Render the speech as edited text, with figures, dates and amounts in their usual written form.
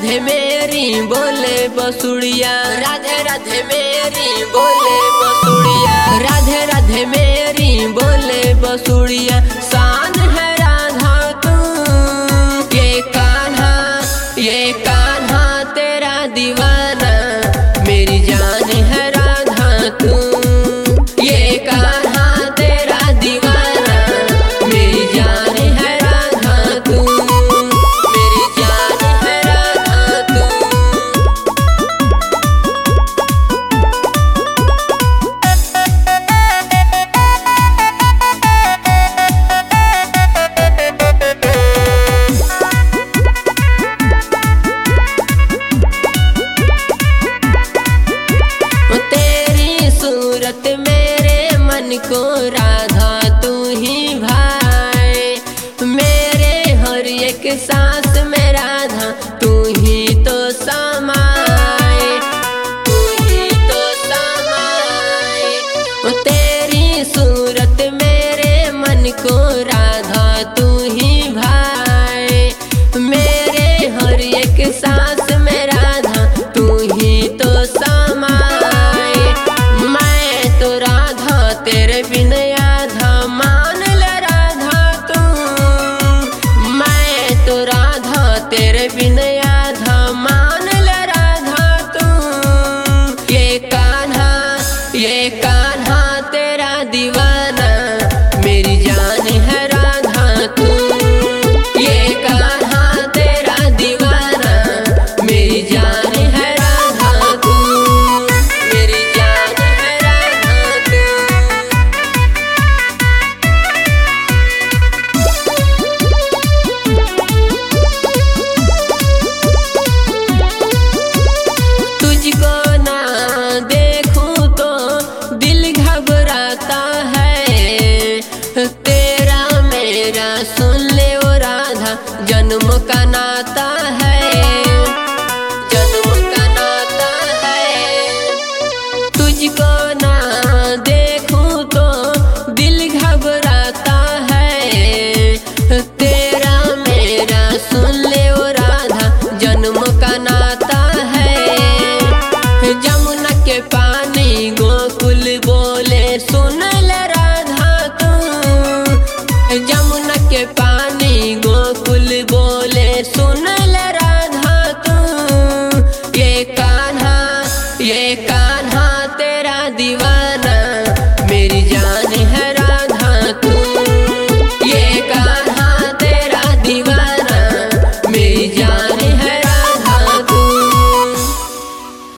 राधे मेरी बोले बसुड़िया, राधे राधे मेरी बोले बसुड़िया, राधे राधे मेरी बोले बसुड़िया। शान है राधा तू, ये कान्हा तेरा दीवाना, मेरी जान है राधा तू। ये कान्हा तेरा दीवाना, मेरी जान है राधा तू, मेरी जान है राधा तू। तेरी सूरत मेरे मन को राधा तू ही भाए, मेरे हर एक सांस में राधा तू ही तो समाए, तू ही तो समाए। तेरी सूरत मेरे मन को राधा तू ही भाए, मेरे हर एक सांस में राधा तू ही तो समाए। मैं तो राधा तेरे बिन आधा, मान ले राधा तू। मैं तो राधा तेरे बिन आधा, मान ले राधा तू। ये कान्हा तेरा दीवाना, मेरी जान है राधा तू। ये कान्हा तेरा दीवाना, मेरी जान है राधा तू, मेरी जान है राधा तू। तुझको ना देखूं तो दिल घबराता है, तेरा मेरा सुन ले ओ राधा, जन्म का नाता है, जन्म का नाता है। तुझको ना देखूं तो दिल घबराता है, तेरा मेरा सुन ले ओ राधा, जन्म का नाता है। जमुना के पानी गोकुल बोले सुन ले राधा तू। जमुना के पानी गोकुल बोले सुन ले राधा तू। ये कान्हा तेरा दीवाना,